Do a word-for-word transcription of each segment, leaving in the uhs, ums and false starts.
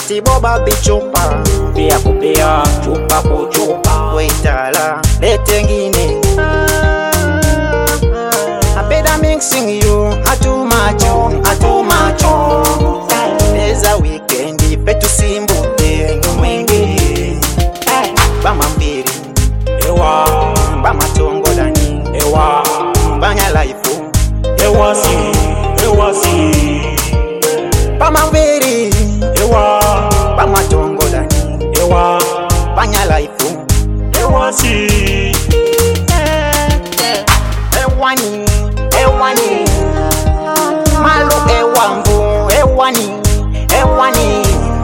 basi boba bichupa pia kupia chupa kuchupa waitala lete ngine apeda mixing you atu macho atu macho eza weekend petu simbuke mwingi bama mbiri ewa bama tongo dani ewa banya life ewa si ewa si bama mbiri ewa bama tongo dani ewa banya life ewa si ewani ewani malu ewambu ewani ewani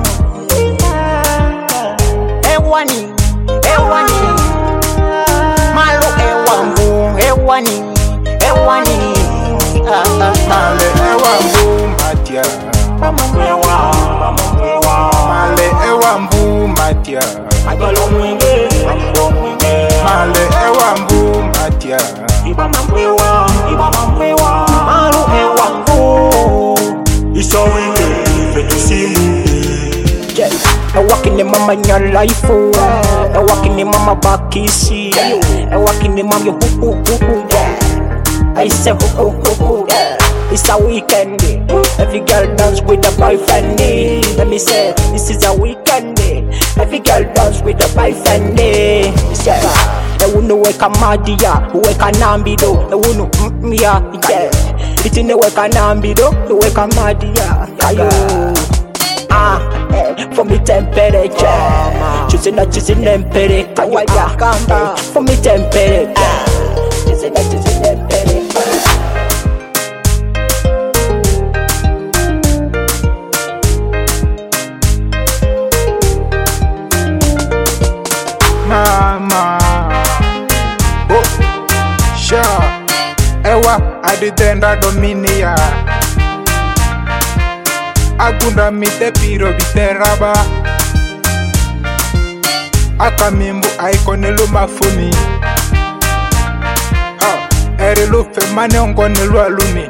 ewani ewani malu ewambu ewani ewani male ewambu matia ewa ewa male ewambu matia agalo mwinge agalo mwinge male ewambu matia iba mamwewa iba mamwewa malu ewambu iso wike fetu simu yeah. I walking in mama in your life, oh. I walking in mama back easy. I walking in mama yo hoo hoo hoo hoo yeah. I say hoo hoo hoo hoo yeah. It's a weekend, every girl dance with a boyfriend. Let me say, this is a weekend, every girl dance with a boyfriend. Yeah. Ewuno weka madia, weka nambido. Ewuno mm ya, yeah. Itine weka nambido, weka madia. Kayo, ah, eh, for me temperature. Choosing not choosing temperature. Why ya come for me temperature? Choosing not choosing temperature. mama oh sha ewa aditenda dominia agunda mite piro biteraba akamimbu aikonelu mafuni ha erelu femane ongonelu aluni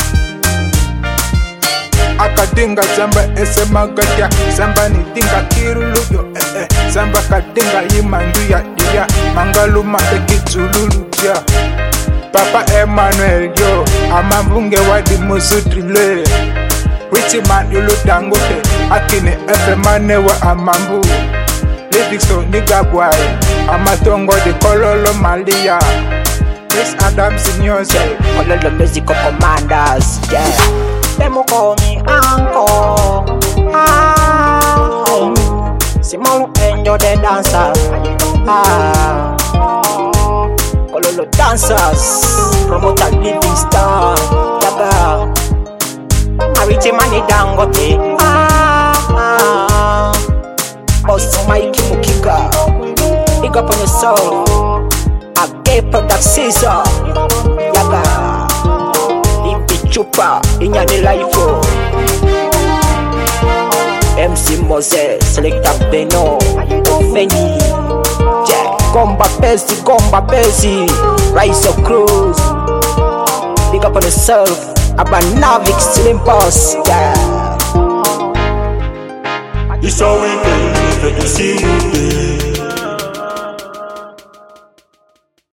akadinga zamba esemagatia zamba ni dinga kirulu yo eh eh zamba kadinga yimandu ya dia mangaluma ekizululu dia Papa Emmanuel yo amambunge wadi musutrile Richie man yulu dangote akine efe manewa amambu Livingstone nigga boy amatongo de kololo malia Chris Adams in yourself Kololo musical commanders yeah. Them call me uncle. Ah, Simon enjoy the dancer. Ah, Kololo dancers, promoter living star. Yaga, Ariche mani dangote. Ah, ah, Boss Mikey Mukika. Big up on yourself. I gave product Caesar. Yaga. Chupa in your life, oh. M C Moses, Selecta Beno, Feni, Jack, Gomba Pesi, Gomba Pesi, Rise of Cruz, big up on yourself, Abanavik, Slim Boss, yeah. It's all we can do,